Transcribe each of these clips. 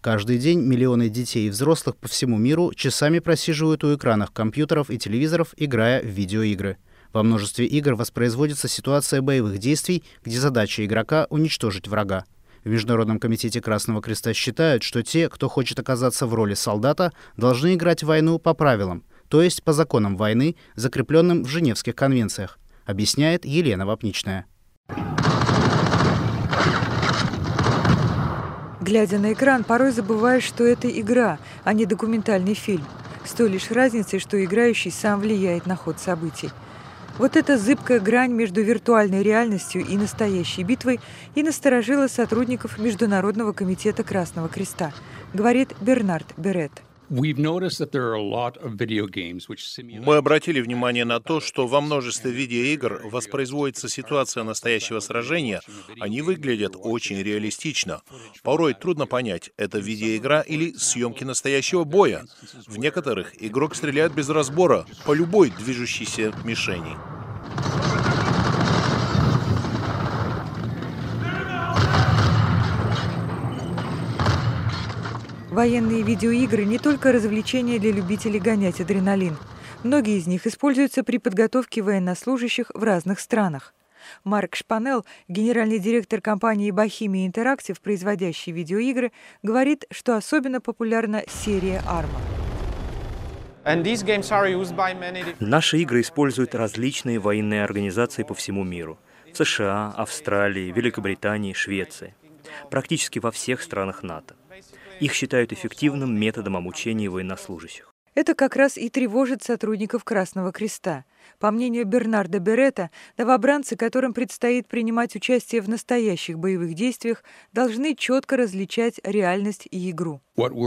Каждый день миллионы детей и взрослых по всему миру часами просиживают у экранов компьютеров и телевизоров, играя в видеоигры. Во множестве игр воспроизводится ситуация боевых действий, где задача игрока — уничтожить врага. В Международном комитете Красного Креста считают, что те, кто хочет оказаться в роли солдата, должны играть в войну по правилам, то есть по законам войны, закрепленным в Женевских конвенциях, объясняет Елена Вапничная. Глядя на экран, порой забываешь, что это игра, а не документальный фильм. С той лишь разницей, что играющий сам влияет на ход событий. Вот эта зыбкая грань между виртуальной реальностью и настоящей битвой и насторожила сотрудников Международного комитета Красного Креста, говорит Бернард Берет. Мы обратили внимание на то, что во множестве видеоигр воспроизводится ситуация настоящего сражения. Они выглядят очень реалистично. Порой трудно понять, это видеоигра или съемки настоящего боя. В некоторых игрок стреляет без разбора по любой движущейся мишени. Военные видеоигры не только развлечения для любителей гонять адреналин. Многие из них используются при подготовке военнослужащих в разных странах. Марк Шпанелл, генеральный директор компании Bohemia Interactive, производящей видеоигры, говорит, что особенно популярна серия Arma. Наши игры используют различные военные организации по всему миру. В США, Австралии, Великобритании, Швеции. Практически во всех странах НАТО. Их считают эффективным методом обучения военнослужащих. Это как раз и тревожит сотрудников Красного Креста. По мнению Бернарда Берета, новобранцы, которым предстоит принимать участие в настоящих боевых действиях, должны четко различать реальность и игру.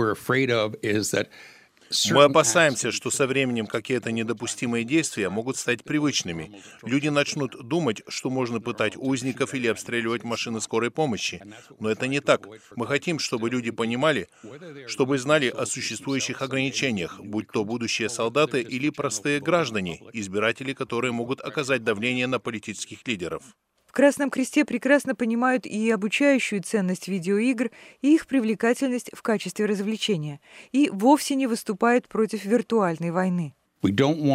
Мы опасаемся, что со временем какие-то недопустимые действия могут стать привычными. Люди начнут думать, что можно пытать узников или обстреливать машины скорой помощи. Но это не так. Мы хотим, чтобы люди понимали, чтобы знали о существующих ограничениях, будь то будущие солдаты или простые граждане, избиратели, которые могут оказать давление на политических лидеров. В Красном Кресте прекрасно понимают и обучающую ценность видеоигр, и их привлекательность в качестве развлечения, и вовсе не выступают против виртуальной войны. Мы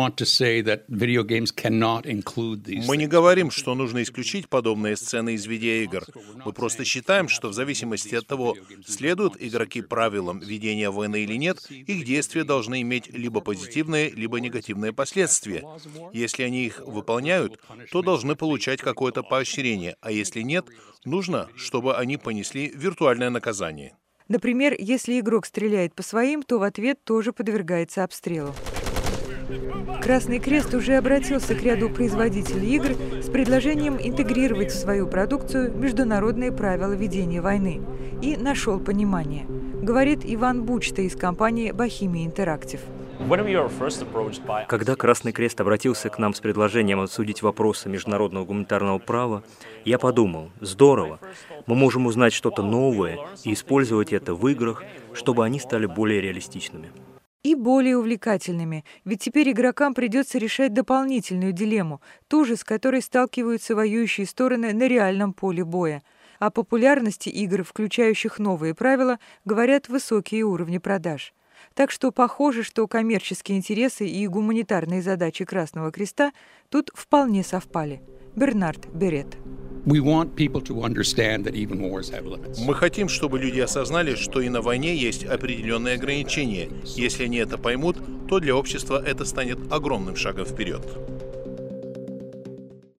не говорим, что нужно исключить подобные сцены из видеоигр. Мы просто считаем, что в зависимости от того, следуют игроки правилам ведения войны или нет, их действия должны иметь либо позитивные, либо негативные последствия. Если они их выполняют, то должны получать какое-то поощрение, а если нет, нужно, чтобы они понесли виртуальное наказание. Например, если игрок стреляет по своим, то в ответ тоже подвергается обстрелу. Красный Крест уже обратился к ряду производителей игр с предложением интегрировать в свою продукцию международные правила ведения войны и нашел понимание, говорит Иван Бучта из компании Bohemia Interactive. Когда Красный Крест обратился к нам с предложением обсудить вопросы международного гуманитарного права, я подумал, здорово, мы можем узнать что-то новое и использовать это в играх, чтобы они стали более реалистичными. И более увлекательными, ведь теперь игрокам придется решать дополнительную дилемму, ту же, с которой сталкиваются воюющие стороны на реальном поле боя. О популярности игр, включающих новые правила, говорят высокие уровни продаж. Так что похоже, что коммерческие интересы и гуманитарные задачи Красного Креста тут вполне совпали. Бернард Берет. Мы хотим, чтобы люди осознали, что и на войне есть определенные ограничения. Если они это поймут, то для общества это станет огромным шагом вперед.